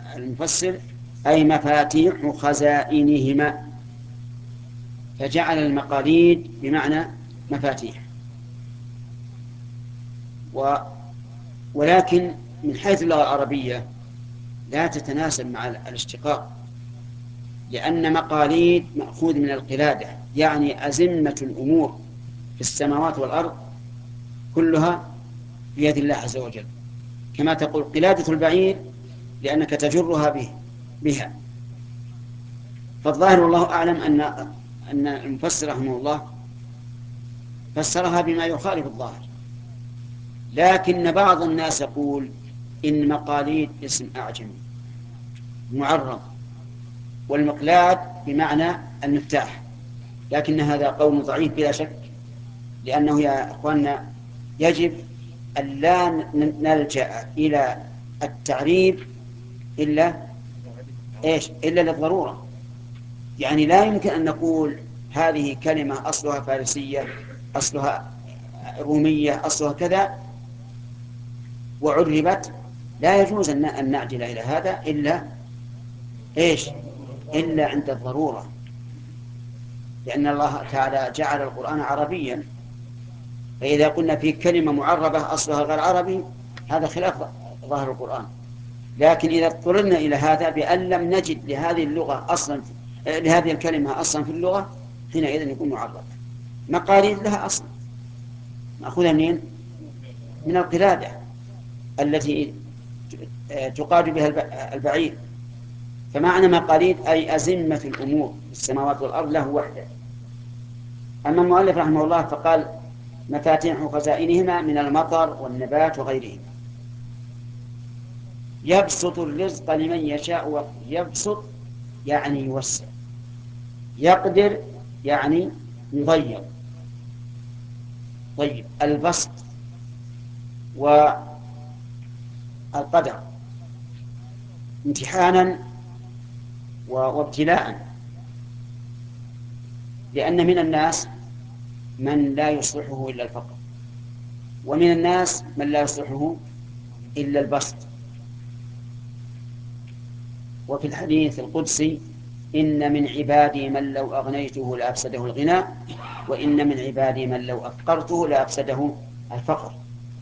المفسر أي مفاتيح خزائنهما، فجعل المقاليد بمعنى مفاتيح. ولكن من حيث اللغة العربية لا تتناسب مع الاشتقاق، لأن مقاليد مأخوذ من القلادة، يعني أزمة الأمور في السماوات والأرض كلها بيد الله عز وجل، كما تقول قلادة البعير لأنك تجرها بها. فالظاهر والله أعلم أن المفسر رحمه الله فسرها بما يخالف الظاهر، لكن بعض الناس يقول إن مقاليد اسم أعجمي معرب، والمقلاد بمعنى المفتاح، لكن هذا قول ضعيف بلا شك، لأنه يا أخواننا يجب أن لا نلجأ إلى التعريب إلا للضرورة. يعني لا يمكن أن نقول هذه كلمة أصلها فارسية، أصلها رومية، أصلها كذا وعربت، لا يجوز أن نعدل إلى هذا إلا عند الضرورة، لأن الله تعالى جعل القرآن عربيا، فإذا قلنا في كلمة معربة أصلها غير عربي هذا خلاف ظاهر القرآن. لكن إذا اضطررنا إلى هذا بأن لم نجد لهذه الكلمة أصلا في اللغة، حينئذ يكون معرب. مقاليد لها أصل مأخوذة منين؟ من القلادة التي تقاد بها البعير. فمعنى مقاليد أي أزمة الأمور في السماوات والأرض له وحده. أما المؤلف رحمه الله فقال مفاتيح خزائنهما من المطر والنبات وغيرهما. يبسط الرزق لمن يشاء، يبسط يعني يوسع، يقدر يعني يضيق. طيب، البسط والقدر امتحانا وابتلاء، لأن من الناس من لا يصلحه إلا الفقر، ومن الناس من لا يصلحه إلا البسط. وفي الحديث القدسي إن من عبادي من لو أغنيته لأفسده الغنى، وإن من عبادي من لو أفقرته لأفسده الفقر.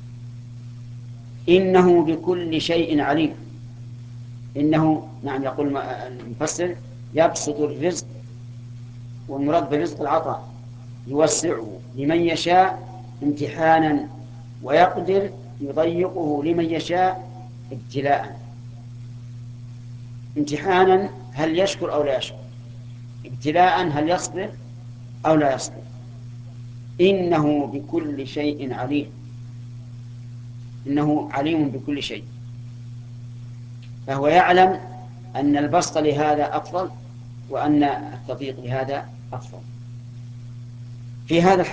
إنه بكل شيء عليم. إنه نعم، يقول المفسر يبسط الرزق، والمراد بالرزق العطاء، يوسعه لمن يشاء امتحانا، ويقدر يضيقه لمن يشاء ابتلاء. امتحانا هل يشكر أو لا يشكر، ابتلاء هل يصبر أو لا يصبر. إنه بكل شيء عليم، إنه عليم بكل شيء، فهو يعلم أن البسط لهذا أفضل وأن التضييق لهذا أفضل. في هذا